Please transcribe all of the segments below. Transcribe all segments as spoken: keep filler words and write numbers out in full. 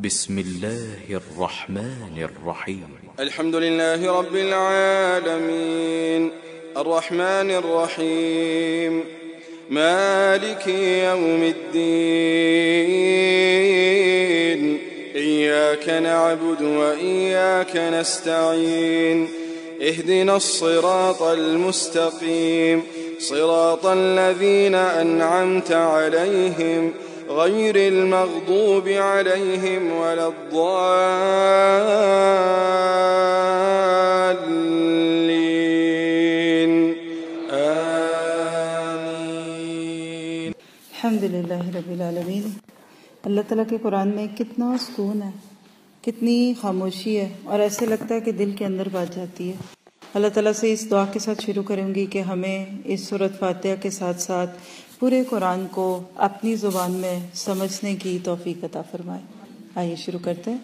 بسم الله الرحمن الرحيم الحمد لله رب العالمين الرحمن الرحيم مالك يوم الدين إياك نعبد وإياك نستعين اهدنا الصراط المستقيم صراط الذين أنعمت عليهم غير المغضوب عليهم ولا الضالين آمين. الحمد للہ رب العالمین. اللہ تعالیٰ کے قرآن میں کتنا سکون ہے، کتنی خاموشی ہے، اور ایسے لگتا ہے کہ دل کے اندر بات جاتی ہے. اللہ تعالیٰ سے اس دعا کے ساتھ شروع کروں گی کہ ہمیں اس سورۃ فاتحہ کے ساتھ ساتھ پورے قرآن کو اپنی زبان میں سمجھنے کی توفیق عطا فرمائے. آئیے شروع کرتے ہیں.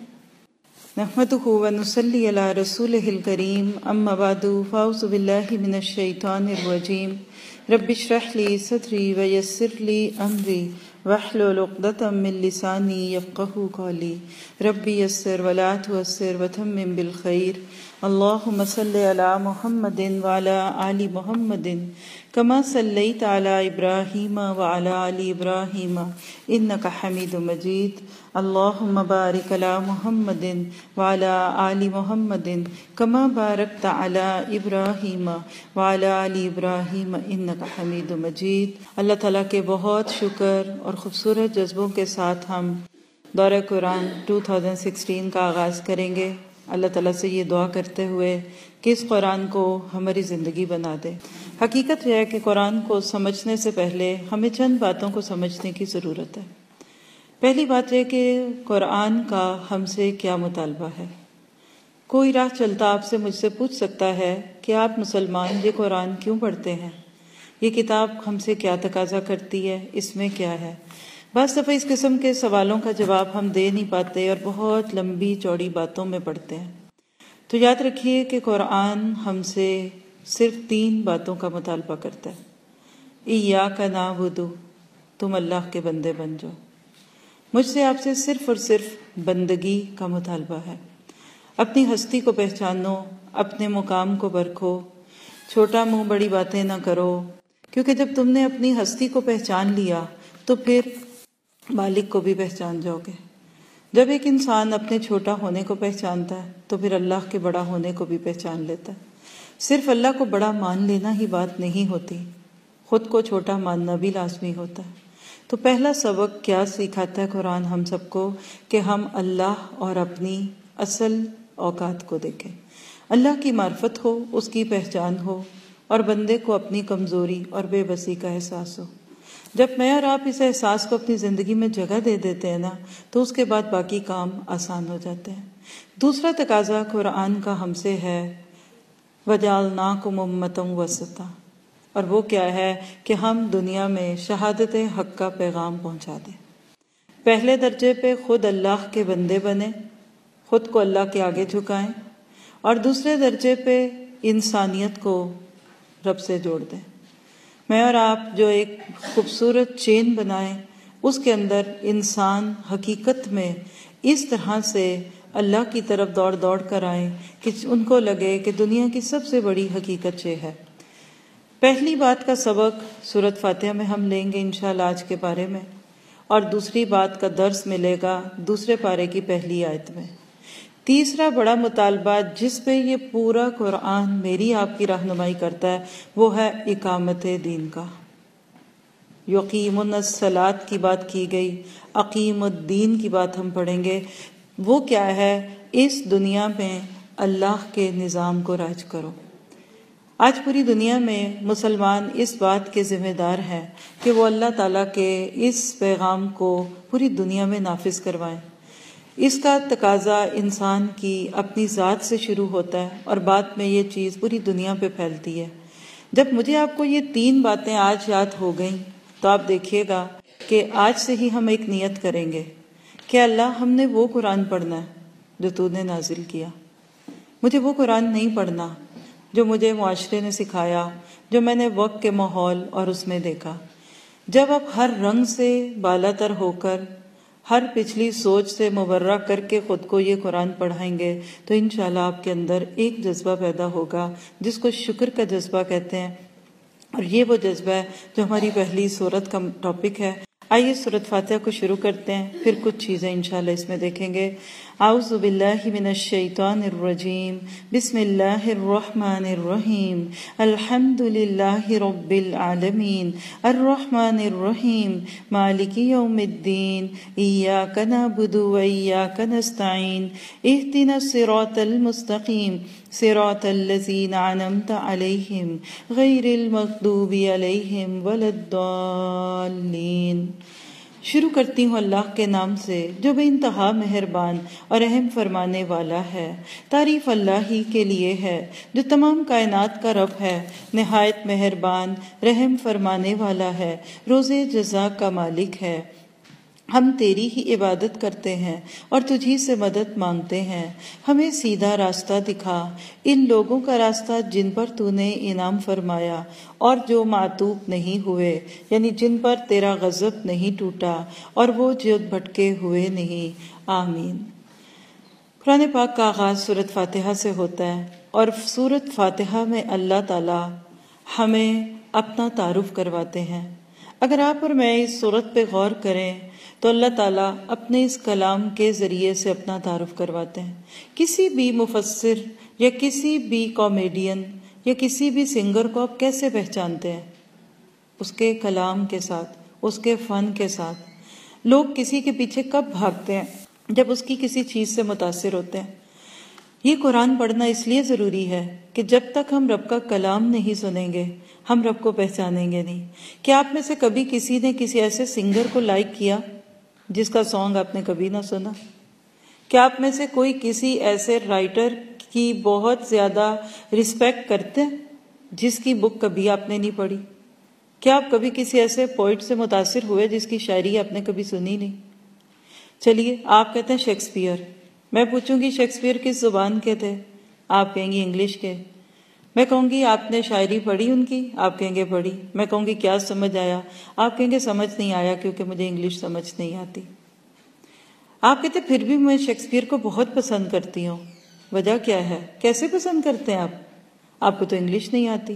نحمدہ و نصلی علی رسولہ الکریم، اما بعد فاعوذ باللہ من الشیطان الرجیم. رب اشرح لی صدری ویسر لی امری واحلل عقدۃ من لسانی یفقہوا قولی. رب یسر ولا تعسر وتمم بالخیر. اللہم صلی علی محمد وعلی آل محمد کما صلیت علی ابراہیم وعلی آل ابراہیم انک حمید مجید. اللہم بارک علی محمد وعلی آل محمد کما بارکت علی ابراہیم وعلی آل ابراہیم انک حمید مجید. اللہ تعالیٰ کے بہت شکر اور خوبصورت جذبوں کے ساتھ ہم دورہ قرآن دو ہزار سولہ کا آغاز کریں گے. اللہ تعالیٰ سے یہ دعا کرتے ہوئے کہ اس قرآن کو ہماری زندگی بنا دے. حقیقت یہ ہے کہ قرآن کو سمجھنے سے پہلے ہمیں چند باتوں کو سمجھنے کی ضرورت ہے. پہلی بات یہ کہ قرآن کا ہم سے کیا مطالبہ ہے. کوئی راہ چلتا آپ سے مجھ سے پوچھ سکتا ہے کہ آپ مسلمان یہ قرآن کیوں پڑھتے ہیں، یہ کتاب ہم سے کیا تقاضا کرتی ہے، اس میں کیا ہے. بعض دفعہ اس قسم کے سوالوں کا جواب ہم دے نہیں پاتے اور بہت لمبی چوڑی باتوں میں پڑھتے ہیں. تو یاد رکھیے کہ قرآن ہم سے صرف تین باتوں کا مطالبہ کرتا ہے. ایاک نعبد، تم اللہ کے بندے بن جاؤ. مجھ سے آپ سے صرف اور صرف بندگی کا مطالبہ ہے. اپنی ہستی کو پہچانو، اپنے مقام کو پرکھو، چھوٹا منہ بڑی باتیں نہ کرو، کیونکہ جب تم نے اپنی ہستی کو پہچان لیا تو پھر مالک کو بھی پہچان جاؤ گے. جب ایک انسان اپنے چھوٹا ہونے کو پہچانتا ہے تو پھر اللہ کے بڑا ہونے کو بھی پہچان لیتا ہے. صرف اللہ کو بڑا مان لینا ہی بات نہیں ہوتی، خود کو چھوٹا ماننا بھی لازمی ہوتا ہے. تو پہلا سبق کیا سکھاتا ہے قرآن ہم سب کو کہ ہم اللہ اور اپنی اصل اوقات کو دیکھیں. اللہ کی معرفت ہو، اس کی پہچان ہو، اور بندے کو اپنی کمزوری اور بے بسی کا احساس ہو. جب میں اور آپ اس احساس کو اپنی زندگی میں جگہ دے دیتے ہیں نا تو اس کے بعد باقی کام آسان ہو جاتے ہیں. دوسرا تقاضا قرآن کا ہم سے ہے وَجَعَلْنَاكُمْ أُمَّةً وَسَطًا، اور وہ کیا ہے کہ ہم دنیا میں شہادت حق کا پیغام پہنچا دیں. پہلے درجے پہ خود اللہ کے بندے بنیں، خود کو اللہ کے آگے جھکائیں، اور دوسرے درجے پہ انسانیت کو رب سے جوڑ دیں. میں اور آپ جو ایک خوبصورت چین بنائیں، اس کے اندر انسان حقیقت میں اس طرح سے اللہ کی طرف دوڑ دوڑ کر آئیں کہ ان کو لگے کہ دنیا کی سب سے بڑی حقیقت یہ ہے. پہلی بات کا سبق سورۃ فاتحہ میں ہم لیں گے انشاءاللہ آج کے بارے میں، اور دوسری بات کا درس ملے گا دوسرے پارے کی پہلی آیت میں. تیسرا بڑا مطالبہ جس پہ یہ پورا قرآن میری آپ کی رہنمائی کرتا ہے وہ ہے اقامت دین کا. یقیمون الصلاۃ کی بات کی گئی، اقیم الدین کی بات ہم پڑھیں گے. وہ کیا ہے؟ اس دنیا میں اللہ کے نظام کو رائج کرو. آج پوری دنیا میں مسلمان اس بات کے ذمہ دار ہیں کہ وہ اللہ تعالیٰ کے اس پیغام کو پوری دنیا میں نافذ کروائیں. اس کا تقاضا انسان کی اپنی ذات سے شروع ہوتا ہے اور بعد میں یہ چیز پوری دنیا پہ پھیلتی ہے. جب مجھے آپ کو یہ تین باتیں آج یاد ہو گئیں تو آپ دیکھیے گا کہ آج سے ہی ہم ایک نیت کریں گے کہ اللہ ہم نے وہ قرآن پڑھنا ہے جو تو نے نازل کیا. مجھے وہ قرآن نہیں پڑھنا جو مجھے معاشرے نے سکھایا، جو میں نے وقت کے ماحول اور اس میں دیکھا. جب آپ ہر رنگ سے بالا تر ہو کر، ہر پچھلی سوچ سے مبرہ کر کے خود کو یہ قرآن پڑھائیں گے تو انشاءاللہ آپ کے اندر ایک جذبہ پیدا ہوگا جس کو شکر کا جذبہ کہتے ہیں، اور یہ وہ جذبہ ہے جو ہماری پہلی سورت کا ٹاپک ہے۔ آئیے سورت فاتحہ کو شروع کرتے ہیں، پھر کچھ چیزیں انشاءاللہ اس میں دیکھیں گے۔ اعوذ باللہ من الشیطان الرجیم، بسم اللہ الرحمن الرحیم، الحمد للہ رب العالمین، الرحمن الرحیم، مالک یوم الدین، ایاک نعبد و ایاک نستعین، اہدنا الصراط المستقیم، صراط الذین انعمت علیہم غیر المغضوب علیہم ولا الضالین۔ شروع کرتی ہوں اللہ کے نام سے جو بے انتہا مہربان اور رحم فرمانے والا ہے۔ تعریف اللہ ہی کے لیے ہے جو تمام کائنات کا رب ہے، نہایت مہربان رحم فرمانے والا ہے، روز جزا کا مالک ہے۔ ہم تیری ہی عبادت کرتے ہیں اور تجھی سے مدد مانگتے ہیں، ہمیں سیدھا راستہ دکھا، ان لوگوں کا راستہ جن پر تو نے انعام فرمایا اور جو معتوب نہیں ہوئے، یعنی جن پر تیرا غضب نہیں ٹوٹا اور وہ جو بھٹکے ہوئے نہیں۔ آمین۔ قرآن پاک کا آغاز سورت فاتحہ سے ہوتا ہے، اور سورت فاتحہ میں اللہ تعالی ہمیں اپنا تعارف کرواتے ہیں۔ اگر آپ اور میں اس سورت پہ غور کریں تو اللہ تعالیٰ اپنے اس کلام کے ذریعے سے اپنا تعارف کرواتے ہیں۔ کسی بھی مفسر یا کسی بھی کامیڈین یا کسی بھی سنگر کو آپ کیسے پہچانتے ہیں؟ اس کے کلام کے ساتھ، اس کے فن کے ساتھ۔ لوگ کسی کے پیچھے کب بھاگتے ہیں؟ جب اس کی کسی چیز سے متاثر ہوتے ہیں۔ یہ قرآن پڑھنا اس لیے ضروری ہے کہ جب تک ہم رب کا کلام نہیں سنیں گے ہم رب کو پہچانیں گے نہیں۔ کیا آپ میں سے کبھی کسی نے کسی ایسے سنگر کو لائک کیا جس کا سانگ آپ نے کبھی نہ سنا؟ کیا آپ میں سے کوئی کسی ایسے رائٹر کی بہت زیادہ رسپیکٹ کرتے ہیں جس کی بک کبھی آپ نے نہیں پڑھی؟ کیا آپ کبھی کسی ایسے پوئٹ سے متاثر ہوئے جس کی شاعری آپ نے کبھی سنی نہیں؟ چلیے، آپ کہتے ہیں شیکسپیئر، میں پوچھوں گی شیکسپیئر کس زبان کے تھے؟ آپ کہیں گی انگلش کے۔ میں کہوں گی آپ نے شاعری پڑھی ان کی؟ آپ کہیں گے پڑھی۔ میں کہوں گی کیا سمجھ آیا؟ آپ کہیں گے سمجھ نہیں آیا کیونکہ مجھے انگلش سمجھ نہیں آتی۔ آپ کہتے پھر بھی میں شیکسپیئر کو بہت پسند کرتی ہوں، وجہ کیا ہے؟ کیسے پسند کرتے ہیں آپ؟ آپ کو تو انگلش نہیں آتی۔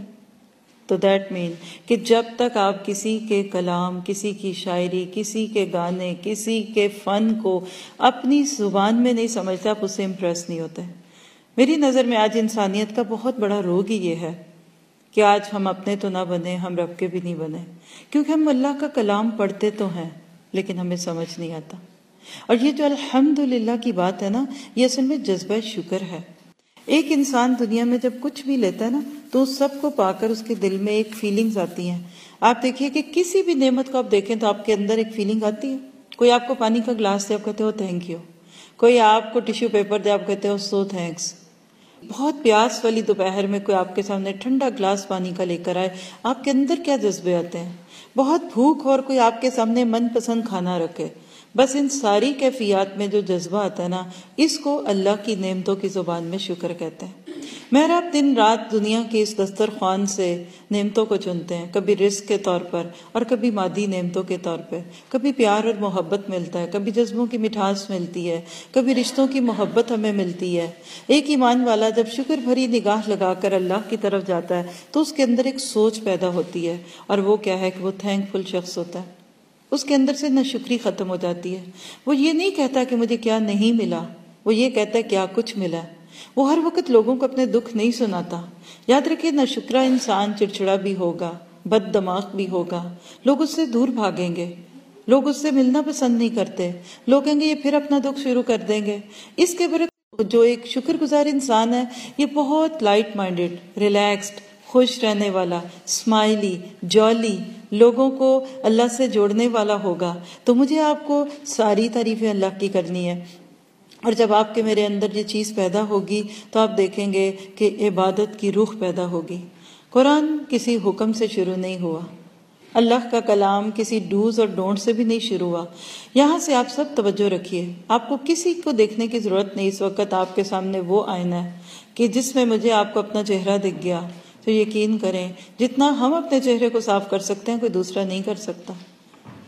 تو دیٹ مین کہ جب تک آپ کسی کے کلام، کسی کی شاعری، کسی کے گانے، کسی کے فن کو اپنی زبان میں نہیں سمجھتے آپ اس سے امپریس نہیں ہوتے۔ میری نظر میں آج انسانیت کا بہت بڑا روگ ہی یہ ہے کہ آج ہم اپنے تو نہ بنے، ہم رب کے بھی نہیں بنے، کیونکہ ہم اللہ کا کلام پڑھتے تو ہیں لیکن ہمیں سمجھ نہیں آتا۔ اور یہ جو الحمدللہ کی بات ہے نا، یہ اصل میں جذبہ شکر ہے۔ ایک انسان دنیا میں جب کچھ بھی لیتا ہے نا تو اس سب کو پا کر اس کے دل میں ایک فیلنگز آتی ہیں۔ آپ دیکھیے کہ کسی بھی نعمت کو آپ دیکھیں تو آپ کے اندر ایک فیلنگ آتی ہے۔ کوئی آپ کو پانی کا گلاس دے، آپ کہتے ہو تھینک یو۔ کوئی آپ کو ٹیشو پیپر دے، آپ کہتے ہو سو تھینکس۔ بہت پیاس والی دوپہر میں کوئی آپ کے سامنے ٹھنڈا گلاس پانی کا لے کر آئے، آپ کے اندر کیا جذبے آتے ہیں؟ بہت بھوک اور کوئی آپ کے سامنے من پسند کھانا رکھے، بس ان ساری کیفیات میں جو جذبہ آتا ہے نا، اس کو اللہ کی نعمتوں کی زبان میں شکر کہتے ہیں۔ محراب دن رات دنیا کے اس دسترخوان سے نعمتوں کو چنتے ہیں، کبھی رزق کے طور پر اور کبھی مادی نعمتوں کے طور پہ، کبھی پیار اور محبت ملتا ہے، کبھی جذبوں کی مٹھاس ملتی ہے، کبھی رشتوں کی محبت ہمیں ملتی ہے۔ ایک ایمان والا جب شکر بھری نگاہ لگا کر اللہ کی طرف جاتا ہے تو اس کے اندر ایک سوچ پیدا ہوتی ہے، اور وہ کیا ہے کہ وہ تھینک فل شخص ہوتا ہے۔ اس کے اندر سے ناشکری ختم ہو جاتی ہے۔ وہ یہ نہیں کہتا کہ مجھے کیا نہیں ملا، وہ یہ کہتا ہے کیا کچھ ملا۔ وہ ہر وقت لوگوں کو اپنے دکھ نہیں سناتا۔ یاد رکھیے، ناشکرا انسان چڑچڑا بھی ہوگا، بد دماغ بھی ہوگا، لوگ اس سے دور بھاگیں گے، لوگ اس سے ملنا پسند نہیں کرتے، لوگ کہیں گے یہ پھر اپنا دکھ شروع کر دیں گے۔ اس کے برعکس جو ایک شکر گزار انسان ہے، یہ بہت لائٹ مائنڈڈ، ریلیکسڈ، خوش رہنے والا، اسمائلی، جالی، لوگوں کو اللہ سے جوڑنے والا ہوگا۔ تو مجھے آپ کو ساری تعریفیں اللہ کی کرنی ہے، اور جب آپ کے میرے اندر یہ چیز پیدا ہوگی تو آپ دیکھیں گے کہ عبادت کی روح پیدا ہوگی۔ قرآن کسی حکم سے شروع نہیں ہوا، اللہ کا کلام کسی ڈوز اور ڈونٹ سے بھی نہیں شروع ہوا۔ یہاں سے آپ سب توجہ رکھیے، آپ کو کسی کو دیکھنے کی ضرورت نہیں۔ اس وقت آپ کے سامنے وہ آئینہ ہے کہ جس میں مجھے آپ کو اپنا چہرہ دکھ گیا، تو یقین کریں جتنا ہم اپنے چہرے کو صاف کر سکتے ہیں کوئی دوسرا نہیں کر سکتا۔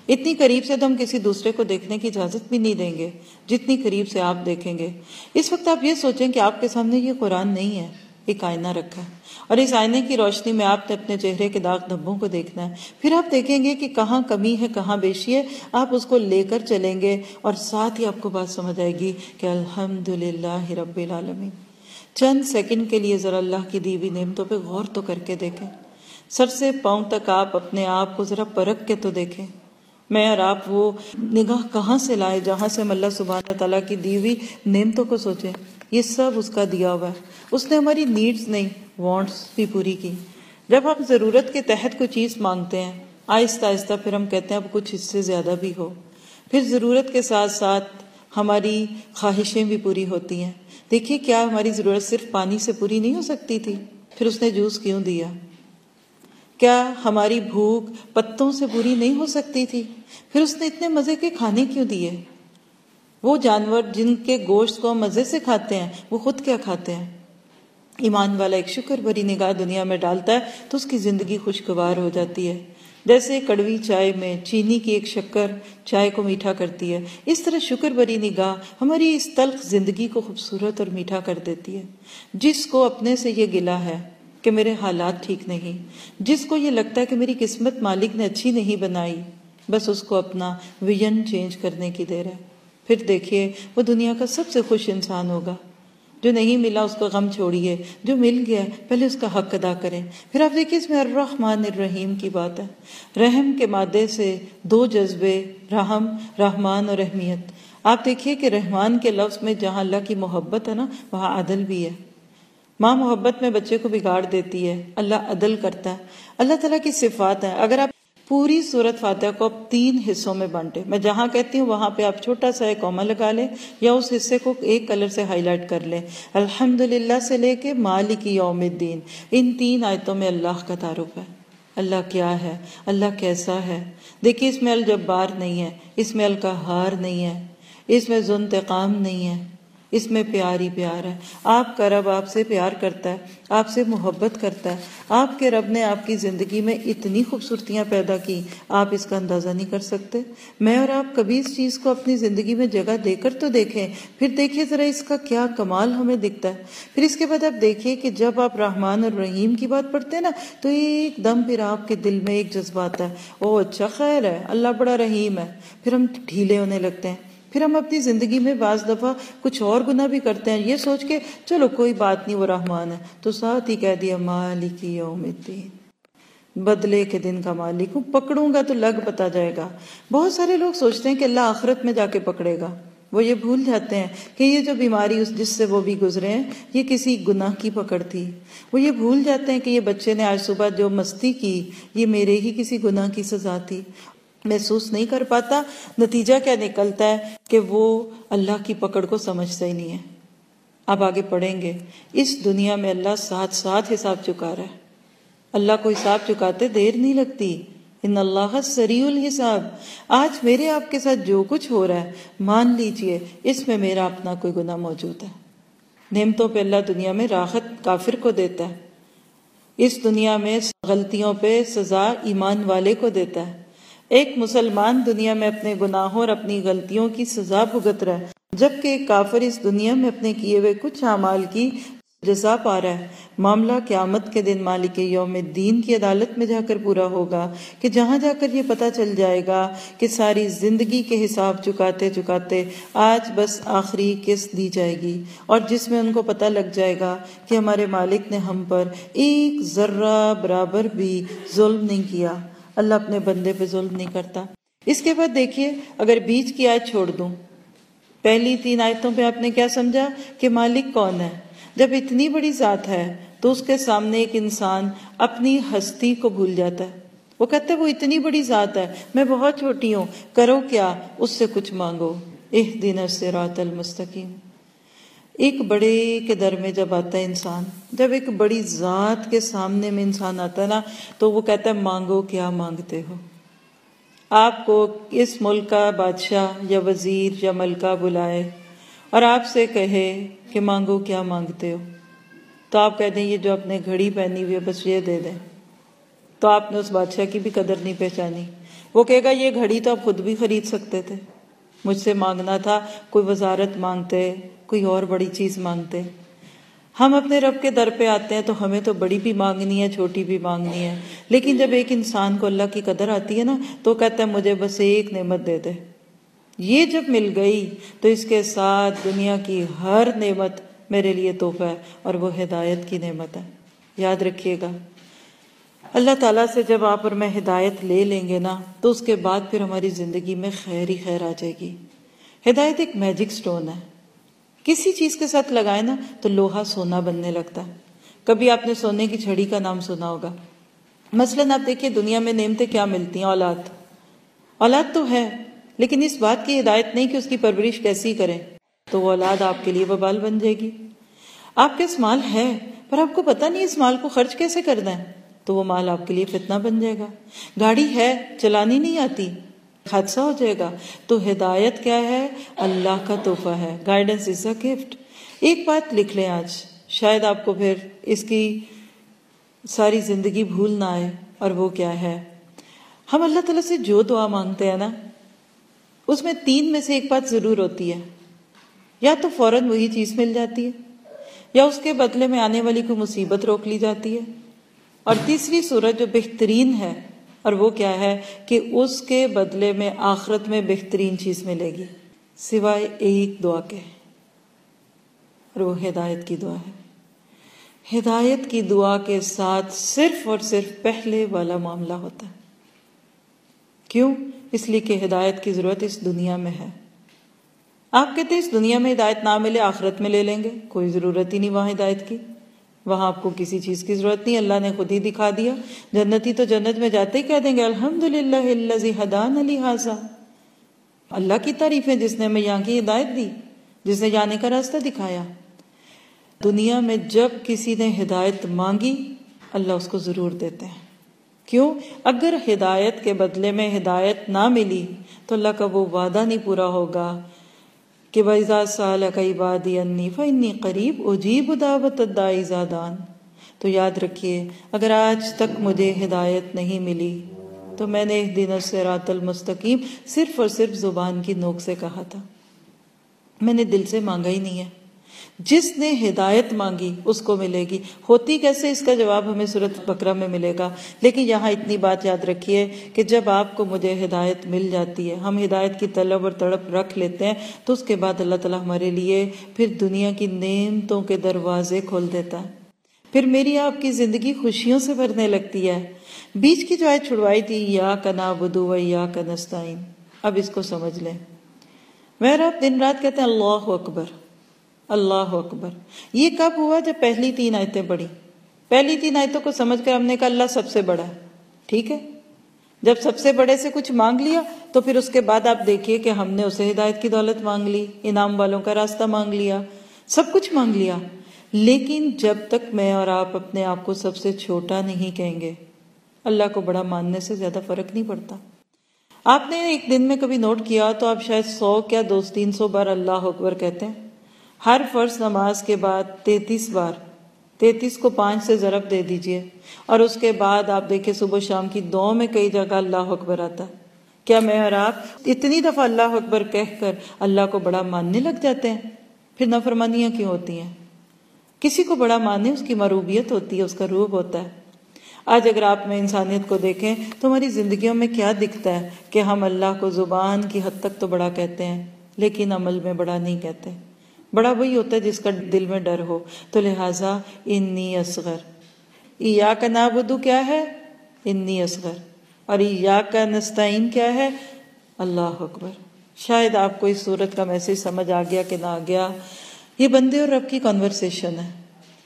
اتنی قریب سے تو ہم کسی دوسرے کو دیکھنے کی اجازت بھی نہیں دیں گے جتنی قریب سے آپ دیکھیں گے۔ اس وقت آپ یہ سوچیں کہ آپ کے سامنے یہ قرآن نہیں ہے، ایک آئینہ رکھا ہے، اور اس آئینے کی روشنی میں آپ نے اپنے چہرے کے داغ دھبوں کو دیکھنا ہے۔ پھر آپ دیکھیں گے کہ کہاں کمی ہے، کہاں بیشی ہے، آپ اس کو لے کر چلیں گے، اور ساتھ ہی آپ کو بات سمجھ آئے گی کہ الحمدللہ رب العالمین۔ چند سیکنڈ کے لیے ذرا اللہ کی دی ہوئی نعمتوں پہ غور تو کر کے دیکھیں۔ سر سے پاؤں تک آپ اپنے آپ کو ذرا پرکھ کے تو دیکھیں۔ میں اور آپ وہ نگاہ کہاں سے لائے جہاں سے ہم اللہ سبحانہ تعالیٰ کی دی ہوئی نعمتوں کو سوچیں۔ یہ سب اس کا دیا ہوا ہے۔ اس نے ہماری نیڈز نہیں، وانٹس بھی پوری کی۔ جب ہم ضرورت کے تحت کوئی چیز مانگتے ہیں، آہستہ آہستہ پھر ہم کہتے ہیں اب کچھ اس سے زیادہ بھی ہو، پھر ضرورت کے ساتھ ساتھ ہماری خواہشیں بھی پوری ہوتی ہیں۔ دیکھیے کیا ہماری ضرورت صرف پانی سے پوری نہیں ہو سکتی تھی، پھر اس نے جوس کیوں دیا؟ کیا ہماری بھوک پتوں سے پوری نہیں ہو سکتی تھی، پھر اس نے اتنے مزے کے کھانے کیوں دیے؟ وہ جانور جن کے گوشت کو ہم مزے سے کھاتے ہیں، وہ خود کیا کھاتے ہیں؟ ایمان والا ایک شکر بھری نگاہ دنیا میں ڈالتا ہے تو اس کی زندگی خوشگوار ہو جاتی ہے۔ جیسے کڑوی چائے میں چینی کی ایک شکر چائے کو میٹھا کرتی ہے، اس طرح شکر بھری نگاہ ہماری اس تلخ زندگی کو خوبصورت اور میٹھا کر دیتی ہے۔ جس کو اپنے سے یہ گلہ ہے کہ میرے حالات ٹھیک نہیں، جس کو یہ لگتا ہے کہ میری قسمت مالک نے اچھی نہیں بنائی، بس اس کو اپنا ویژن چینج کرنے کی دیر ہے۔ پھر دیکھیے وہ دنیا کا سب سے خوش انسان ہوگا۔ جو نہیں ملا اس کو غم چھوڑیے، جو مل گیا پہلے اس کا حق ادا کریں۔ پھر آپ دیکھیے اس میں الرحمن الرحیم کی بات ہے۔ رحم کے مادے سے دو جذبے، رحم، رحمان اور رحمیت۔ آپ دیکھیے کہ رحمان کے لفظ میں جہاں اللہ کی محبت ہے نا، وہاں عدل بھی ہے۔ ماں محبت میں بچے کو بگاڑ دیتی ہے، اللہ عدل کرتا ہے۔ اللہ تعالیٰ کی صفات ہیں۔ اگر آپ پوری سورت فاتحہ کو اب تین حصوں میں بانٹے، میں جہاں کہتی ہوں وہاں پہ آپ چھوٹا سا ایک کوما لگا لیں یا اس حصے کو ایک کلر سے ہائی لائٹ کر لیں۔ الحمدللہ سے لے کے مالک یوم الدین، ان تین آیتوں میں اللہ کا تعارف ہے۔ اللہ کیا ہے، اللہ کیسا ہے۔ دیکھیے اس میں الجبار نہیں ہے، اس میں القہار نہیں ہے، اس میں ذو انتقام نہیں ہے، اس میں پیار ہی پیار ہے۔ آپ کا رب آپ سے پیار کرتا ہے، آپ سے محبت کرتا ہے۔ آپ کے رب نے آپ کی زندگی میں اتنی خوبصورتیاں پیدا کی، آپ اس کا اندازہ نہیں کر سکتے۔ میں اور آپ کبھی اس چیز کو اپنی زندگی میں جگہ دے کر تو دیکھیں، پھر دیکھیے ذرا اس کا کیا کمال ہمیں دکھتا ہے۔ پھر اس کے بعد آپ دیکھیے کہ جب آپ رحمان اور رحیم کی بات پڑھتے ہیں نا، تو ایک دم پھر آپ کے دل میں ایک جذبہ آتا ہے، او اچھا خیر ہے، اللہ بڑا رحیم ہے۔ پھر ہم ڈھیلے ہونے لگتے ہیں۔ پھر ہم اپنی زندگی میں بعض دفعہ کچھ اور گناہ بھی کرتے ہیں، یہ سوچ کے چلو کوئی بات نہیں وہ رحمان ہے، تو ساتھ ہی کہہ دیا مالک یوم الدین، بدلے کے دن کا مالک ہوں، پکڑوں گا تو لگ پتا جائے گا۔ بہت سارے لوگ سوچتے ہیں کہ اللہ آخرت میں جا کے پکڑے گا، وہ یہ بھول جاتے ہیں کہ یہ جو بیماری اس جس سے وہ بھی گزرے ہیں یہ کسی گناہ کی پکڑ تھی۔ وہ یہ بھول جاتے ہیں کہ یہ بچے نے آج صبح جو مستی کی یہ میرے ہی کسی گناہ کی سزا تھی۔ محسوس نہیں کر پاتا، نتیجہ کیا نکلتا ہے کہ وہ اللہ کی پکڑ کو سمجھتا ہی نہیں ہے۔ اب آگے پڑھیں گے، اس دنیا میں اللہ ساتھ ساتھ حساب چکا رہا ہے۔ اللہ کو حساب چکاتے دیر نہیں لگتی، ان اللہ سریع الحساب۔ آج میرے آپ کے ساتھ جو کچھ ہو رہا ہے مان لیجئے اس میں میرا اپنا کوئی گناہ موجود ہے۔ نعمتوں پہ اللہ دنیا میں راحت کافر کو دیتا ہے، اس دنیا میں غلطیوں پہ سزا ایمان والے کو دیتا ہے۔ ایک مسلمان دنیا میں اپنے گناہوں اور اپنی غلطیوں کی سزا بھگت رہا ہے، جبکہ ایک کافر اس دنیا میں اپنے کیے ہوئے کچھ اعمال کی جزا پا رہا ہے۔ معاملہ قیامت کے دن مالک یوم الدین کی عدالت میں جا کر پورا ہوگا، کہ جہاں جا کر یہ پتہ چل جائے گا کہ ساری زندگی کے حساب چکاتے چکاتے آج بس آخری قسط دی جائے گی، اور جس میں ان کو پتہ لگ جائے گا کہ ہمارے مالک نے ہم پر ایک ذرہ برابر بھی ظلم نہیں کیا۔ اللہ اپنے بندے پہ ظلم نہیں کرتا۔ اس کے بعد دیکھیے، اگر بیچ کی آیت چھوڑ دوں، پہلی تین آیتوں پہ آپ نے کیا سمجھا کہ مالک کون ہے؟ جب اتنی بڑی ذات ہے تو اس کے سامنے ایک انسان اپنی ہستی کو بھول جاتا ہے۔ وہ کہتا ہے وہ اتنی بڑی ذات ہے، میں بہت چھوٹی ہوں، کرو کیا؟ اس سے کچھ مانگو، اہدنا الصراط المستقیم۔ ایک بڑے کے در میں جب آتا ہے انسان، جب ایک بڑی ذات کے سامنے میں انسان آتا ہے نا، تو وہ کہتا ہے مانگو کیا مانگتے ہو۔ آپ کو اس ملک کا بادشاہ یا وزیر یا ملکہ بلائے اور آپ سے کہے کہ مانگو کیا مانگتے ہو، تو آپ کہہ دیں یہ جو اپنے گھڑی پہنی ہوئی ہے بس یہ دے دیں، تو آپ نے اس بادشاہ کی بھی قدر نہیں پہچانی۔ وہ کہے گا یہ گھڑی تو آپ خود بھی خرید سکتے تھے، مجھ سے مانگنا تھا، کوئی وزارت مانگتے، کوئی اور بڑی چیز مانگتے۔ ہم اپنے رب کے در پہ آتے ہیں تو ہمیں تو بڑی بھی مانگنی ہے، چھوٹی بھی مانگنی ہے، لیکن جب ایک انسان کو اللہ کی قدر آتی ہے نا تو کہتا ہے مجھے بس ایک نعمت دے دے، یہ جب مل گئی تو اس کے ساتھ دنیا کی ہر نعمت میرے لیے تحفہ ہے، اور وہ ہدایت کی نعمت ہے۔ یاد رکھیے گا، اللہ تعالیٰ سے جب آپ اور میں ہدایت لے لیں گے نا تو اس کے بعد پھر ہماری زندگی میں خیر ہی خیر آ جائے گی۔ ہدایت ایک میجک سٹون ہے، کسی چیز کے ساتھ لگائے نا تو لوہا سونا بننے لگتا ہے۔ کبھی آپ نے سونے کی چھڑی کا نام سنا ہوگا۔ مثلاً آپ دیکھیے دنیا میں نعمتیں کیا ملتی ہیں، اولاد اولاد تو ہے، لیکن اس بات کی ہدایت نہیں کہ اس کی پرورش کیسی کریں، تو وہ اولاد آپ کے لیے وبال بن جائے گی۔ آپ کے پاس مال ہے پر آپ کو پتہ نہیں اس مال کو خرچ کیسے کرنا ہے، تو وہ مال آپ کے لیے فتنہ بن جائے گا۔ گاڑی ہے، چلانی نہیں آتی، حادثہ ہو جائے گا۔ تو ہدایت کیا ہے؟ اللہ کا تحفہ ہے۔ Guidance is a gift. ایک بات لکھ لیں آج، شاید آپ کو پھر اس کی ساری زندگی بھول نہ آئے، اور وہ کیا ہے؟ ہم اللہ تعالیٰ سے جو دعا مانگتے ہیں نا اس میں تین میں سے ایک بات ضرور ہوتی ہے، یا تو فوراً وہی چیز مل جاتی ہے، یا اس کے بدلے میں آنے والی کوئی مصیبت روک لی جاتی ہے، اور تیسری صورت جو بہترین ہے، اور وہ کیا ہے کہ اس کے بدلے میں آخرت میں بہترین چیز ملے گی سوائے ایک دعا کے، اور وہ ہدایت کی دعا ہے۔ ہدایت کی دعا کے ساتھ صرف اور صرف پہلے والا معاملہ ہوتا ہے۔ کیوں؟ اس لیے کہ ہدایت کی ضرورت اس دنیا میں ہے۔ آپ کہتے ہیں اس دنیا میں ہدایت نہ ملے آخرت میں لے لیں گے، کوئی ضرورت ہی نہیں وہاں ہدایت کی، وہاں آپ کو کسی چیز کی ضرورت نہیں، اللہ نے خود ہی دکھا دیا۔ جنتی تو جنت میں جاتے ہی کہہ دیں گے الحمدللہ الذی ہدانا لہذا، اللہ کی تعریفیں جس نے ہمیں یہاں کی ہدایت دی، جس نے جانے کا راستہ دکھایا۔ دنیا میں جب کسی نے ہدایت مانگی اللہ اس کو ضرور دیتے ہیں۔ کیوں؟ اگر ہدایت کے بدلے میں ہدایت نہ ملی تو اللہ کا وہ وعدہ نہیں پورا ہوگا کہ وَإِذَا سَأَلَكَ عِبَادِي عَنِّي فَإِنِّي قَرِيبٌ أُجِيبُ دَعْوَةَ الدَّاعِ إِذَا دَعَانِ۔ تو یاد رکھیے، اگر آج تک مجھے ہدایت نہیں ملی تو میں نے اهْدِنَا الصِّرَاطَ الْمُسْتَقِيمَ صرف اور صرف زبان کی نوک سے کہا تھا، میں نے دل سے مانگا ہی نہیں ہے۔ جس نے ہدایت مانگی اس کو ملے گی۔ ہوتی کیسے؟ اس کا جواب ہمیں سورۃ بقرہ میں ملے گا، لیکن یہاں اتنی بات یاد رکھیے کہ جب آپ کو مجھے ہدایت مل جاتی ہے، ہم ہدایت کی طلب اور تڑپ رکھ لیتے ہیں، تو اس کے بعد اللہ تعالیٰ ہمارے لیے پھر دنیا کی نعمتوں کے دروازے کھول دیتا ہے، پھر میری آپ کی زندگی خوشیوں سے بھرنے لگتی ہے۔ بیچ کی جو آیت چھڑوائی تھی ایاک نعبد و ایاک نستعین، اب اس کو سمجھ لیں۔ میرا آپ دن رات کہتے ہیں اللہ اکبر اللہ اکبر، یہ کب ہوا؟ جب پہلی تین آیتیں پڑھی، پہلی تین آیتوں کو سمجھ کر ہم نے کہا اللہ سب سے بڑا ہے، ٹھیک ہے۔ جب سب سے بڑے سے کچھ مانگ لیا تو پھر اس کے بعد آپ دیکھیے کہ ہم نے اسے ہدایت کی دولت مانگ لی، انعام والوں کا راستہ مانگ لیا، سب کچھ مانگ لیا، لیکن جب تک میں اور آپ اپنے آپ کو سب سے چھوٹا نہیں کہیں گے، اللہ کو بڑا ماننے سے زیادہ فرق نہیں پڑتا۔ آپ نے ایک دن میں کبھی نوٹ کیا تو آپ شاید سو کیا دو تین سو بار اللہ اکبر کہتے ہیں۔ ہر فرض نماز کے بعد تینتیس بار، تینتیس کو پانچ سے ضرب دے دیجئے، اور اس کے بعد آپ دیکھیں صبح شام کی دعاؤں میں کئی جگہ اللہ اکبر آتا ہے۔ کیا میں اور آپ اتنی دفعہ اللہ اکبر کہہ کر اللہ کو بڑا ماننے لگ جاتے ہیں؟ پھر نافرمانیاں کیوں ہوتی ہیں؟ کسی کو بڑا ماننے اس کی مروبیت ہوتی ہے، اس کا روب ہوتا ہے۔ آج اگر آپ میں انسانیت کو دیکھیں تو ہماری زندگیوں میں کیا دکھتا ہے کہ ہم اللہ کو زبان کی حد تک تو بڑا کہتے ہیں لیکن عمل میں بڑا نہیں کہتے۔ بڑا وہی ہوتا ہے جس کا دل میں ڈر ہو۔ تو لہٰذا انی اصغر، ایاک نعبد کیا ہے؟ انی اصغر، اور ایاک نستعین کیا ہے؟ اللہ اکبر۔ شاید آپ کو اس صورت کا میسج سمجھ آ گیا کہ نہ آ گیا۔ یہ بندے اور رب کی کنورسیشن ہے۔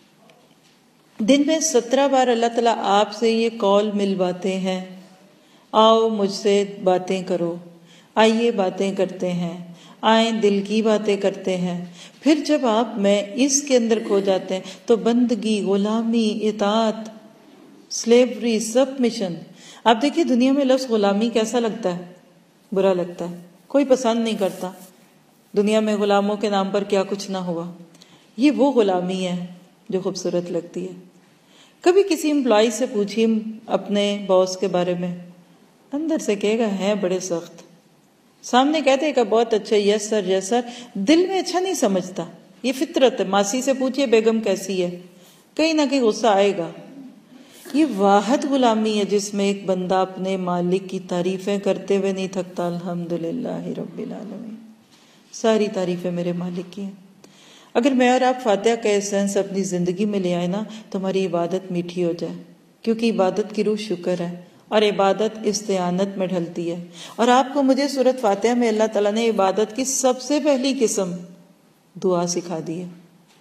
دن میں سترہ بار اللہ تعالیٰ آپ سے یہ کال ملواتے ہیں، آؤ مجھ سے باتیں کرو، آئیے باتیں کرتے ہیں، آئیں دل کی باتیں کرتے ہیں۔ پھر جب آپ میں اس کے اندر کھو جاتے ہیں تو بندگی، غلامی، اطاعت، سلیوری، سبمیشن۔ آپ دیکھیے دنیا میں لفظ غلامی کیسا لگتا ہے؟ برا لگتا ہے، کوئی پسند نہیں کرتا۔ دنیا میں غلاموں کے نام پر کیا کچھ نہ ہوا۔ یہ وہ غلامی ہے جو خوبصورت لگتی ہے۔ کبھی کسی امپلائی سے پوچھیے اپنے باس کے بارے میں، اندر سے کہے گا ہے بڑے سخت، سامنے کہتے کہ بہت اچھا، یس سر یس سر، دل میں اچھا نہیں سمجھتا. یہ فطرت ہے. ماسی سے پوچھئے بیگم کیسی ہے، کہیں نہ کہیں غصہ آئے گا. یہ واحد غلامی ہے جس میں ایک بندہ اپنے مالک کی تعریفیں کرتے ہوئے نہیں تھکتا. الحمدللہ رب العالمین، ساری تعریفیں میرے مالک کی ہیں. اگر میں اور آپ فاتحہ کا ایسنس اپنی زندگی میں لے آئے نا تو ہماری عبادت میٹھی ہو جائے، کیونکہ عبادت کی روح شکر ہے، اور عبادت استعانت میں ڈھلتی ہے. اور آپ کو مجھے سورۃ فاتحہ میں اللہ تعالیٰ نے عبادت کی سب سے پہلی قسم دعا سکھا دی ہے.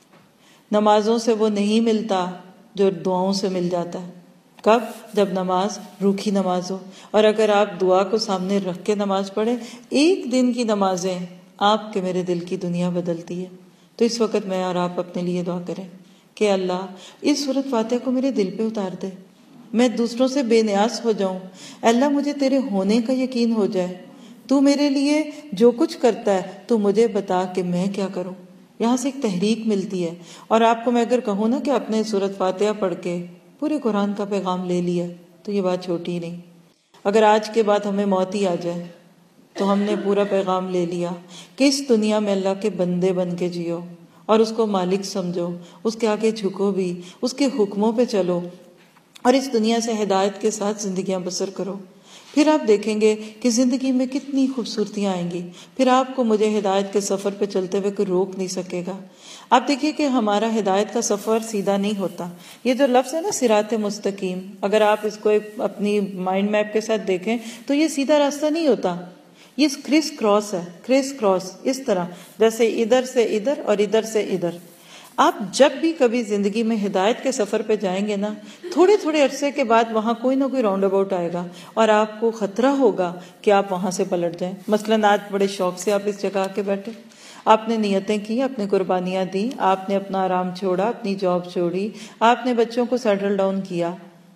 نمازوں سے وہ نہیں ملتا جو دعاؤں سے مل جاتا ہے. کب؟ جب نماز روکھی نماز ہو. اور اگر آپ دعا کو سامنے رکھ کے نماز پڑھیں، ایک دن کی نمازیں آپ کے میرے دل کی دنیا بدلتی ہے. تو اس وقت میں اور آپ اپنے لیے دعا کریں کہ اللہ اس سورۃ فاتحہ کو میرے دل پہ اتار دے، میں دوسروں سے بے نیاز ہو جاؤں. اللہ مجھے تیرے ہونے کا یقین ہو جائے، تو میرے لیے جو کچھ کرتا ہے تو مجھے بتا کہ میں کیا کروں. یہاں سے ایک تحریک ملتی ہے. اور آپ کو میں اگر کہوں نا کہ اپنے سورۃ فاتحہ پڑھ کے پورے قرآن کا پیغام لے لیا تو یہ بات چھوٹی نہیں. اگر آج کے بعد ہمیں موت ہی آ جائے تو ہم نے پورا پیغام لے لیا کہ اس دنیا میں اللہ کے بندے بن کے جیو اور اس کو مالک سمجھو، اس کے آگے جھکو بھی، اس کے حکموں پہ چلو اور اس دنیا سے ہدایت کے ساتھ زندگیاں بسر کرو. پھر آپ دیکھیں گے کہ زندگی میں کتنی خوبصورتیاں آئیں گی. پھر آپ کو مجھے ہدایت کے سفر پہ چلتے ہوئے کوئی روک نہیں سکے گا. آپ دیکھیے کہ ہمارا ہدایت کا سفر سیدھا نہیں ہوتا. یہ جو لفظ ہے نا صراط مستقیم، اگر آپ اس کو اپنی مائنڈ میپ کے ساتھ دیکھیں تو یہ سیدھا راستہ نہیں ہوتا، یہ کرس کراس ہے. کرس کراس اس طرح جیسے ادھر سے ادھر اور ادھر سے ادھر. آپ جب بھی کبھی زندگی میں ہدایت کے سفر پہ جائیں گے نا، تھوڑے تھوڑے عرصے کے بعد وہاں کوئی نہ کوئی راؤنڈ اباؤٹ آئے گا اور آپ کو خطرہ ہوگا کہ آپ وہاں سے پلٹ جائیں. مثلاً آج بڑے شوق سے آپ اس جگہ آ کے بیٹھے، آپ نے نیتیں کی، اپنے قربانیاں دی، آپ نے اپنا آرام چھوڑا، اپنی جاب چھوڑی، آپ نے بچوں کو سیٹل ڈاؤن کیا.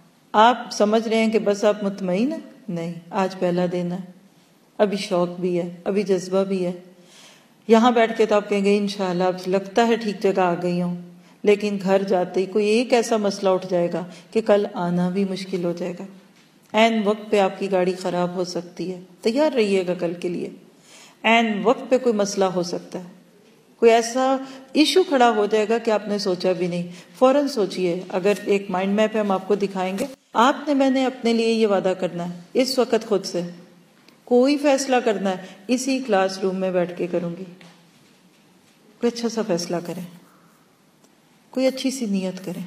آپ سمجھ رہے ہیں کہ بس آپ مطمئن ہیں؟ نہیں، آج پہلا دن ہے، ابھی شوق بھی ہے، ابھی جذبہ بھی ہے. یہاں بیٹھ کے تو آپ کہیں گے انشاءاللہ اب لگتا ہے ٹھیک جگہ آ گئی ہوں، لیکن گھر جاتے ہی کوئی ایک ایسا مسئلہ اٹھ جائے گا کہ کل آنا بھی مشکل ہو جائے گا. عین وقت پہ آپ کی گاڑی خراب ہو سکتی ہے، تیار رہیے گا کل کے لیے. عین وقت پہ کوئی مسئلہ ہو سکتا ہے، کوئی ایسا ایشو کھڑا ہو جائے گا کہ آپ نے سوچا بھی نہیں. فوراً سوچئے. اگر ایک مائنڈ میپ ہے ہم آپ کو دکھائیں گے. آپ نے میں نے اپنے لیے یہ وعدہ کرنا ہے اس وقت خود سے، کوئی فیصلہ کرنا ہے اسی کلاس روم میں بیٹھ کے کروں گی. کوئی اچھا سا فیصلہ کریں، کوئی اچھی سی نیت کریں.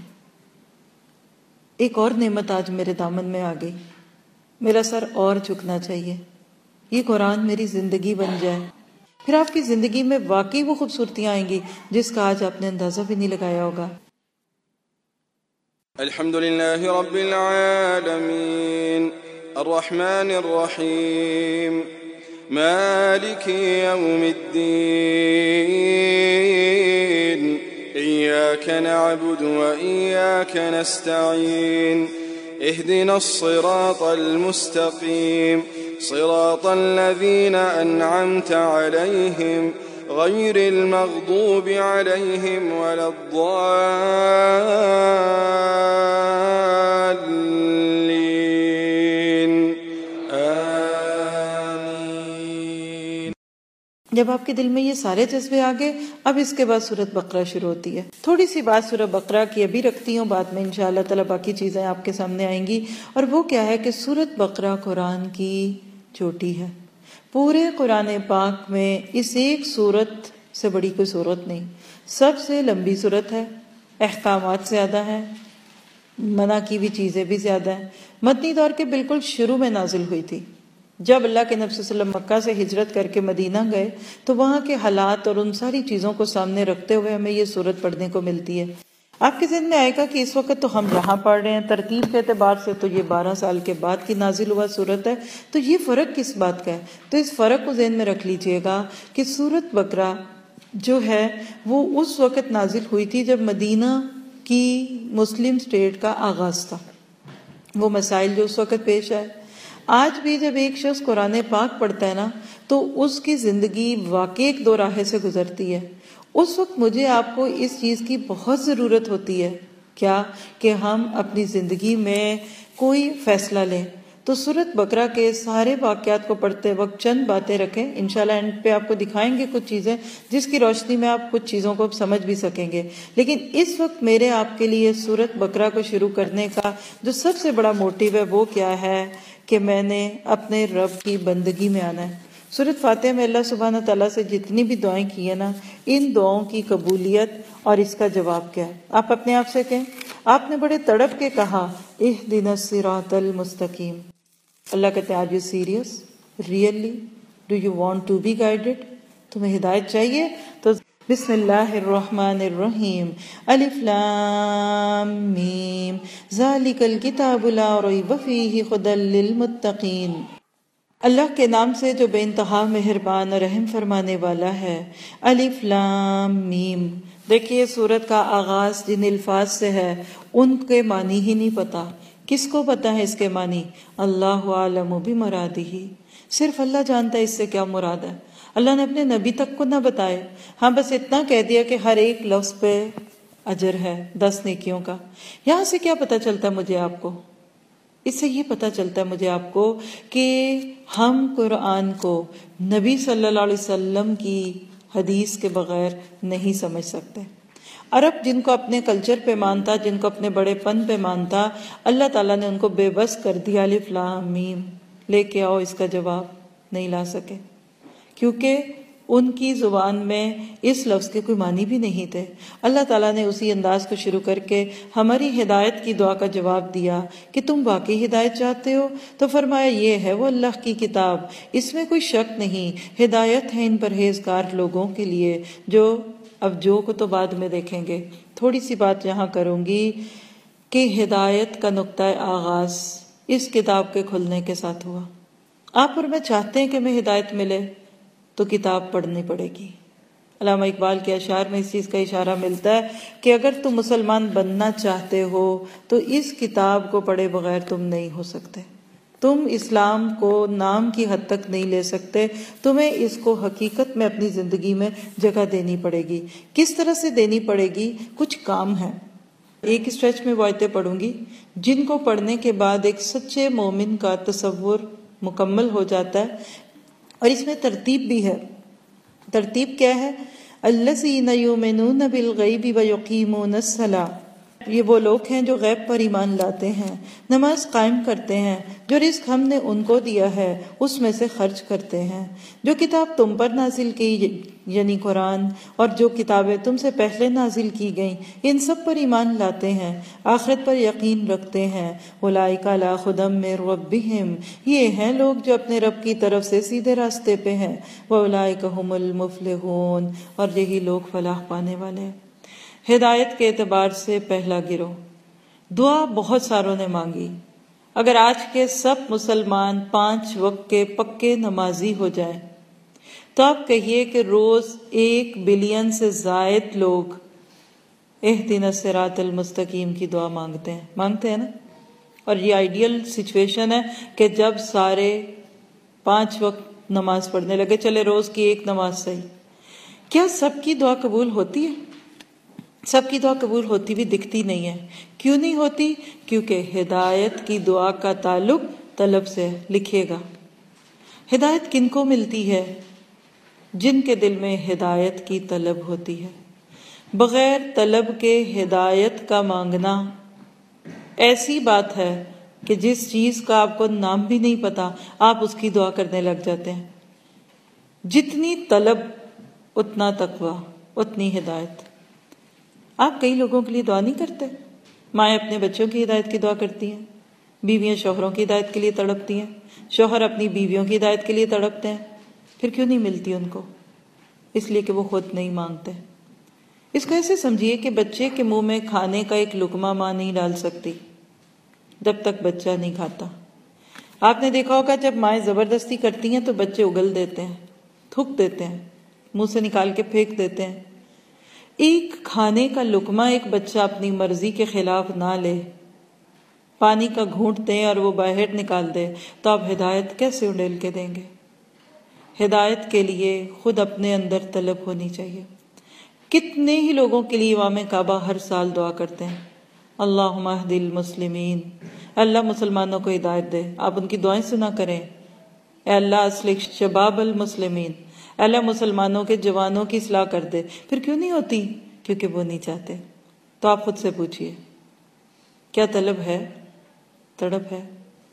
ایک اور نعمت آج میرے دامن میں آ گئی، میرا سر اور جھکنا چاہیے. یہ قرآن میری زندگی بن جائے، پھر آپ کی زندگی میں واقعی وہ خوبصورتیاں آئیں گی جس کا آج آپ نے اندازہ بھی نہیں لگایا ہوگا. الحمد لله رب العالمين الرحمن الرحيم مالك يوم الدين إياك نعبد وإياك نستعين اهدنا الصراط المستقيم صراط الذين أنعمت عليهم غير المغضوب عليهم ولا الضالين آمين. جب آپ کے دل میں یہ سارے جذبے آ گئے، اب اس کے بعد سورۃ بقرہ شروع ہوتی ہے. تھوڑی سی بات سورۃ بقرہ کی ابھی رکھتی ہوں، بعد میں انشاءاللہ تعالی باقی چیزیں آپ کے سامنے آئیں گی. اور وہ کیا ہے کہ سورۃ بقرہ قرآن کی چوٹی ہے. پورے قرآن پاک میں اس ایک سورت سے بڑی کوئی سورت نہیں. سب سے لمبی سورت ہے، احکامات زیادہ ہیں، منع کی بھی چیزیں بھی زیادہ ہیں. مدنی دور کے بالکل شروع میں نازل ہوئی تھی. جب اللہ کے نبی صلی اللہ علیہ وسلم مکہ سے ہجرت کر کے مدینہ گئے تو وہاں کے حالات اور ان ساری چیزوں کو سامنے رکھتے ہوئے ہمیں یہ سورت پڑھنے کو ملتی ہے. آپ کے ذہن میں آئے گا کہ اس وقت تو ہم یہاں پڑھ رہے ہیں، ترتیب کے اعتبار سے تو یہ بارہ سال کے بعد کی نازل ہوا سورت ہے، تو یہ فرق کس بات کا ہے؟ تو اس فرق کو ذہن میں رکھ لیجئے گا کہ سورت بقرہ جو ہے وہ اس وقت نازل ہوئی تھی جب مدینہ کی مسلم سٹیٹ کا آغاز تھا. وہ مسائل جو اس وقت پیش آئے، آج بھی جب ایک شخص قرآن پاک پڑھتا ہے نا تو اس کی زندگی واقعی ایک دو راہے سے گزرتی ہے. اس وقت مجھے آپ کو اس چیز کی بہت ضرورت ہوتی ہے، کیا کہ ہم اپنی زندگی میں کوئی فیصلہ لیں تو سورۃ بقرہ کے سارے واقعات کو پڑھتے وقت چند باتیں رکھیں، انشاءاللہ اینڈ پہ آپ کو دکھائیں گے کچھ چیزیں جس کی روشنی میں آپ کچھ چیزوں کو سمجھ بھی سکیں گے. لیکن اس وقت میرے آپ کے لیے سورۃ بقرہ کو شروع کرنے کا جو سب سے بڑا موٹیو ہے وہ کیا ہے کہ میں نے اپنے رب کی بندگی میں آنا ہے. سورۃ فاتحہ میں اللہ سبحانہ تعالیٰ سے جتنی بھی دعائیں کی ہیں نا، ان دعاؤں کی قبولیت اور اس کا جواب کیا ہے. آپ اپنے آپ سے کہیں، آپ نے بڑے تڑپ کے کہا اہدنا الصراط المستقیم. اللہ کہتے ہیں are you serious really do you want to be guided? تمہیں ہدایت چاہیے تو بسم اللہ الرحمن الرحیم الف لام میم ذالک الکتاب لا ریب فیہ ھدی للمتقین. اللہ کے نام سے جو بے انتہا مہربان اور رحم فرمانے والا ہے. الف لام میم. دیکھیے سورت کا آغاز جن الفاظ سے ہے ان کے معنی ہی نہیں پتا. کس کو پتا ہے اس کے معنی؟ اللہ عالم بمرادہ، صرف اللہ جانتا ہے اس سے کیا مراد ہے. اللہ نے اپنے نبی تک کو نہ بتائے، ہاں بس اتنا کہہ دیا کہ ہر ایک لفظ پہ اجر ہے دس نیکیوں کا. یہاں سے کیا پتا چلتا ہے مجھے آپ کو؟ اس سے یہ پتہ چلتا ہے مجھے آپ کو کہ ہم قرآن کو نبی صلی اللہ علیہ وسلم کی حدیث کے بغیر نہیں سمجھ سکتے. عرب جن کو اپنے کلچر پہ مانتا، جن کو اپنے بڑے پن پہ مانتا، اللہ تعالیٰ نے ان کو بے بس کر دیا. الف لام میم لے کے آؤ، اس کا جواب نہیں لا سکے کیونکہ ان کی زبان میں اس لفظ کے کوئی معنی بھی نہیں تھے. اللہ تعالیٰ نے اسی انداز کو شروع کر کے ہماری ہدایت کی دعا کا جواب دیا کہ تم واقعی ہدایت چاہتے ہو تو فرمایا یہ ہے وہ اللہ کی کتاب، اس میں کوئی شک نہیں، ہدایت ہے ان پرہیزگار لوگوں کے لیے جو اب جو کو تو بعد میں دیکھیں گے. تھوڑی سی بات یہاں کروں گی کہ ہدایت کا نقطۂ آغاز اس کتاب کے کھلنے کے ساتھ ہوا. آپ اور میں چاہتے ہیں کہ ہمیں ہدایت ملے تو کتاب پڑھنی پڑے گی. علامہ اقبال کے اشعار میں اس چیز کا اشارہ ملتا ہے کہ اگر تم مسلمان بننا چاہتے ہو تو اس کتاب کو پڑھے بغیر تم نہیں ہو سکتے. تم اسلام کو نام کی حد تک نہیں لے سکتے، تمہیں اس کو حقیقت میں اپنی زندگی میں جگہ دینی پڑے گی. کس طرح سے دینی پڑے گی؟ کچھ کام ہے. ایک اسٹریچ میں وہ آیتیں پڑھوں گی جن کو پڑھنے کے بعد ایک سچے مومن کا تصور مکمل ہو جاتا ہے. اور اس میں ترتیب بھی ہے. ترتیب کیا ہے؟ الذین یؤمنون بالغیب ویقیمون الصلاۃ. یہ وہ لوگ ہیں جو غیب پر ایمان لاتے ہیں، نماز قائم کرتے ہیں، جو رزق ہم نے ان کو دیا ہے اس میں سے خرچ کرتے ہیں. جو کتاب تم پر نازل کی یعنی قرآن اور جو کتابیں تم سے پہلے نازل کی گئیں ان سب پر ایمان لاتے ہیں، آخرت پر یقین رکھتے ہیں. اولئک علی ھدی من ربہم. یہ ہیں لوگ جو اپنے رب کی طرف سے سیدھے راستے پہ ہیں. واولئک ھم المفلحون. اور یہی لوگ فلاح پانے والے ہیں. ہدایت کے اعتبار سے پہلا گروہ. دعا بہت ساروں نے مانگی. اگر آج کے سب مسلمان پانچ وقت کے پکے نمازی ہو جائیں تو آپ کہیے کہ روز ایک بلین سے زائد لوگ اہدنا الصراط المستقیم کی دعا مانگتے ہیں. مانگتے ہیں نا؟ اور یہ آئیڈیل سچویشن ہے کہ جب سارے پانچ وقت نماز پڑھنے لگے، چلے روز کی ایک نماز صحیح. کیا سب کی دعا قبول ہوتی ہے؟ سب کی دعا قبول ہوتی بھی دکھتی نہیں ہے. کیوں نہیں ہوتی؟ کیونکہ ہدایت کی دعا کا تعلق طلب سے ہے. لکھیے گا، ہدایت کن کو ملتی ہے؟ جن کے دل میں ہدایت کی طلب ہوتی ہے. بغیر طلب کے ہدایت کا مانگنا ایسی بات ہے کہ جس چیز کا آپ کو نام بھی نہیں پتا آپ اس کی دعا کرنے لگ جاتے ہیں. جتنی طلب اتنا تقویٰ، اتنی ہدایت. آپ کئی لوگوں کے لیے دعا نہیں کرتے. مائیں اپنے بچوں کی ہدایت کی دعا کرتی ہیں، بیویاں شوہروں کی ہدایت کے لیے تڑپتی ہیں، شوہر اپنی بیویوں کی ہدایت کے لیے تڑپتے ہیں. پھر کیوں نہیں ملتی ان کو؟ اس لیے کہ وہ خود نہیں مانگتے. اس کو ایسے سمجھیے کہ بچے کے منہ میں کھانے کا ایک لقمہ ماں نہیں ڈال سکتی جب تک بچہ نہیں کھاتا. آپ نے دیکھا ہوگا جب مائیں زبردستی کرتی ہیں تو بچے اگل دیتے ہیں، تھوک دیتے ہیں، منہ سے نکال کے پھینک دیتے ہیں. ایک کھانے کا لقمہ ایک بچہ اپنی مرضی کے خلاف نہ لے، پانی کا گھونٹ دیں اور وہ باہر نکال دے تو آپ ہدایت کیسے اڈیل کے دیں گے؟ ہدایت کے لیے خود اپنے اندر طلب ہونی چاہیے. کتنے ہی لوگوں کے لیے امام کعبہ ہر سال دعا کرتے ہیں، اللہم اہد المسلمین، اے اللہ مسلمانوں کو ہدایت دے، آپ ان کی دعائیں سنا کریں۔ اے اللہ اصلح شباب المسلمین، اے اللہ مسلمانوں کے جوانوں کی اصلاح کر دے۔ پھر کیوں نہیں ہوتی؟ کیونکہ وہ نہیں چاہتے۔ تو آپ خود سے پوچھئے کیا طلب ہے؟ تڑپ ہے؟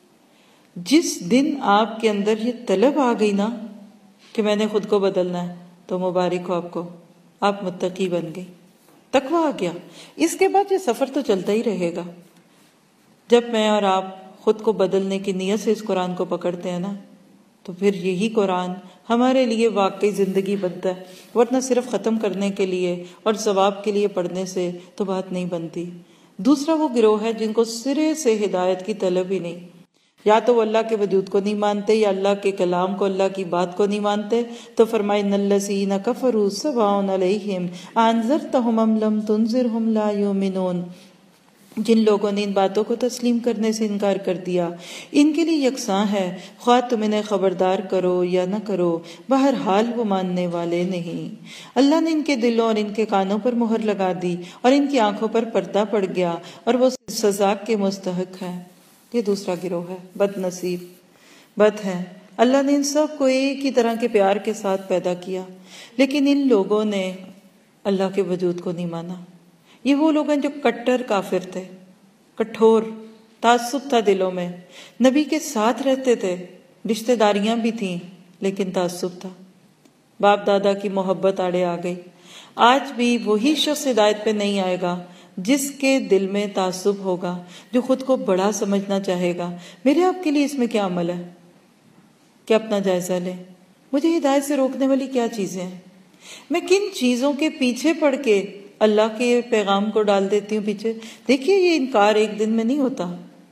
جس دن آپ کے اندر یہ طلب آ گئی نا کہ میں نے خود کو بدلنا ہے، تو مبارک ہو آپ کو، آپ متقی بن گئی، تقویٰ آ گیا۔ اس کے بعد یہ سفر تو چلتا ہی رہے گا۔ جب میں اور آپ خود کو بدلنے کی نیت سے اس قرآن کو پکڑتے ہیں نا، تو پھر یہی قرآن ہمارے لیے واقعی زندگی بنتا ہے، ورنہ صرف ختم کرنے کے لیے اور ثواب کے لیے پڑھنے سے تو بات نہیں بنتی۔ دوسرا وہ گروہ ہے جن کو سرے سے ہدایت کی طلب ہی نہیں، یا تو وہ اللہ کے وجود کو نہیں مانتے یا اللہ کے کلام کو، اللہ کی بات کو نہیں مانتے۔ تو فرمائے ان الذین کفروا سواء علیہم انذرتہم ام لم تنذرہم لا یؤمنون، جن لوگوں نے ان باتوں کو تسلیم کرنے سے انکار کر دیا ان کے لیے یکساں ہے، خواہ تم انہیں خبردار کرو یا نہ کرو، بہرحال وہ ماننے والے نہیں۔ اللہ نے ان کے دلوں اور ان کے کانوں پر مہر لگا دی اور ان کی آنکھوں پر پردہ پڑ گیا اور وہ سزا کے مستحق ہے۔ یہ دوسرا گروہ ہے، بد نصیب، بد ہے۔ اللہ نے ان سب کو ایک ہی طرح کے پیار کے ساتھ پیدا کیا، لیکن ان لوگوں نے اللہ کے وجود کو نہیں مانا۔ یہ وہ لوگ ہیں جو کٹر کافر تھے، کٹھور، تعصب تھا دلوں میں، نبی کے ساتھ رہتے تھے، رشتہ داریاں بھی تھیں، لیکن تعصب تھا، باپ دادا کی محبت آڑے آ گئی۔ آج بھی وہی شخص ہدایت پہ نہیں آئے گا جس کے دل میں تعصب ہوگا، جو خود کو بڑا سمجھنا چاہے گا۔ میرے آپ کے لیے اس میں کیا عمل ہے کہ اپنا جائزہ لیں؟ مجھے ہدایت سے روکنے والی کیا چیزیں ہیں؟ میں کن چیزوں کے پیچھے پڑ کے اللہ کے پیغام کو ڈال دیتی ہوں پیچھے؟ دیکھیے یہ انکار ایک دن میں نہیں ہوتا۔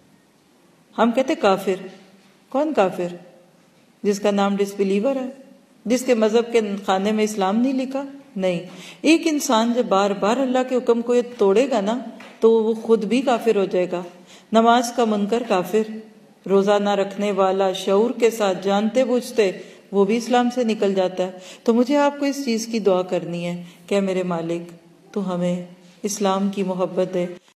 ہم کہتے کافر، کون کافر؟ جس کا نام ڈس بلیور ہے، جس کے مذہب کے خانے میں اسلام نہیں لکھا؟ نہیں، ایک انسان جب بار بار اللہ کے حکم کو یہ توڑے گا نا تو وہ خود بھی کافر ہو جائے گا۔ نماز کا منکر کافر، روزہ نہ رکھنے والا شعور کے ساتھ جانتے بوجھتے وہ بھی اسلام سے نکل جاتا ہے۔ تو مجھے آپ کو اس چیز کی دعا کرنی ہے کہ میرے مالک تو ہمیں اسلام کی محبت دے،